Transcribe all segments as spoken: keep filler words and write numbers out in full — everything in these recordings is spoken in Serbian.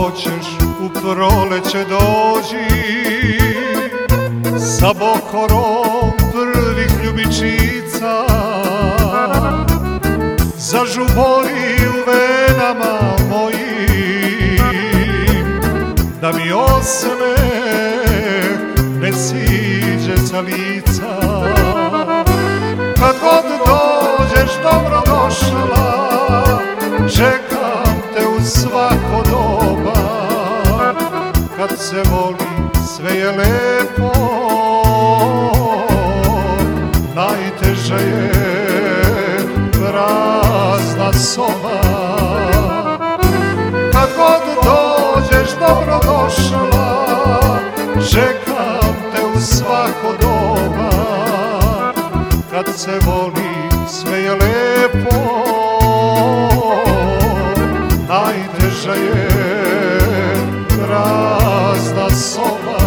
hoćeš u proleće dođi, sa bohorom prvih ljubičica, zažubori u venama mojim, da mi osmeh ne siđe sa lica. Kad god dođeš dobro došla, čekam te u svako doba. Kad se voli sve je lepo, najteže je prazna soba. Kad god dođeš dobro došla, čekam te u svako doba. Kad se voli sve je lepo, najteža je prazna soba.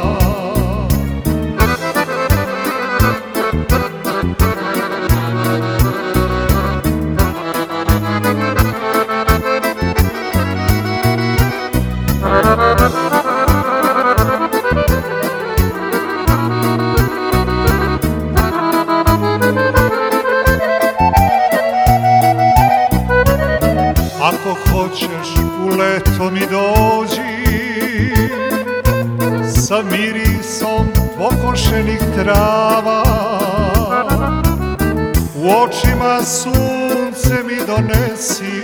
Ako hoćeš u leto mi dođi, sa mirisom pokošenih trava, u očima sunce mi donesi,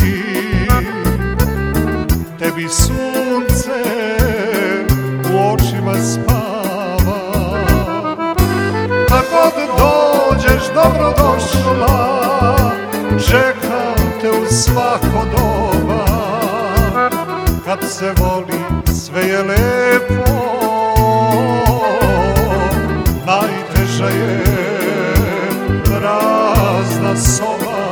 tebi sunce u očima spava. Kad god dođeš dobro došla, čekam te u svako doba. Kad se voli sve je lepo, najteža je prazna soba.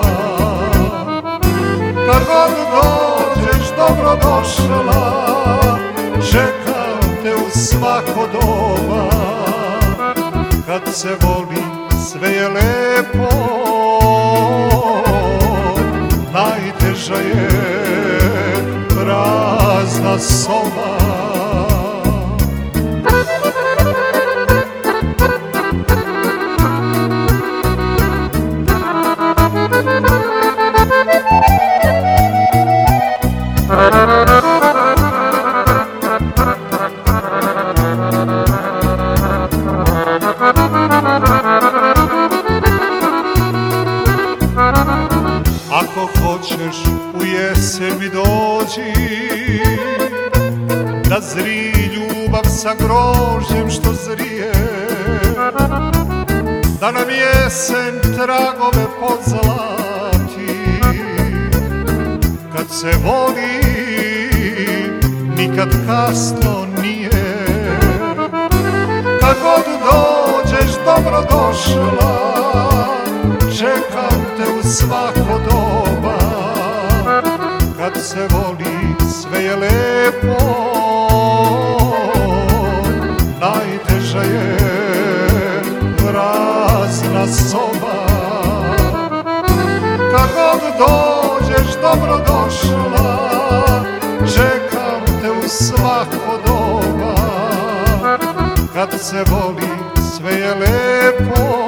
Kad god dođeš dobro došla, čekam te u svako doba. Kad se voli sve je lepo, najteža je prazna soba. Ako hoćeš u jesen mi dođi, da zri ljubav sa grožđem što zrije, da nam jesen tragove pozlati. Kad se voli nikad kasno nije. Kad god dođeš dobro došla, čekam te u svako doba. Kad se voli sve je lepo, najteža je prazna soba. Kad god dođeš dobro došla, čekam te u svako doba. Kad se voli sve je lepo,